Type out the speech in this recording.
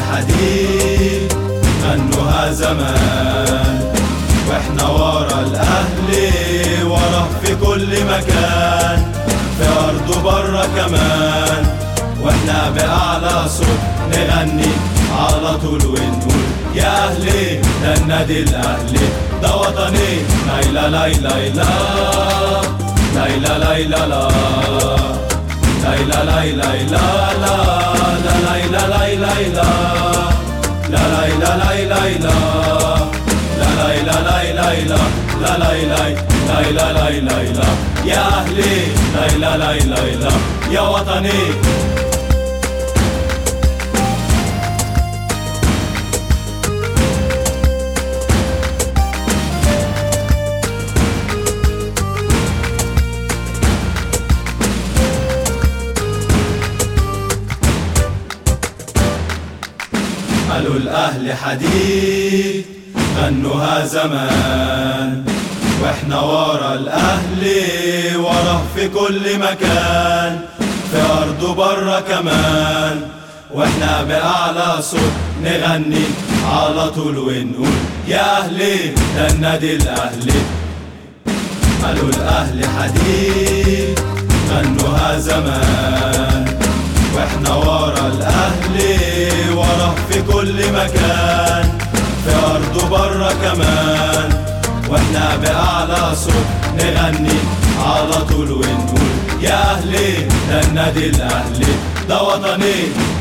حديد غنوها زمان، واحنا ورا الاهلي وراه في كل مكان، في ارض وبره كمان، واحنا باعلى صوت نغني على طول ونقول يا اهلي ده النادي الاهلي ده وطني. لايلا لايلا لا لايلا لايلا لا لايلا لايلا لا لا لايلا لايلا لا لا لايلا لايلا لا لا لايلا لايلا لا لا لايلا لايلا لا يا اهلي لايلا لايلا لا يا وطني. قالوا الأهل حديد غنوها زمان، واحنا ورا الأهلي وراه في كل مكان، في أرض وبره كمان، واحنا بأعلى صوت نغني على طول ونقول يا أهلي ده النادي الأهلي. قالوا الأهل حديد غنوها زمان، واحنا ورا الاهلي وراه في كل مكان، في ارض وبره كمان، واحنا باعلى صوت نغني على طول ونقول يا اهلي ده النادي الاهلي ده وطني.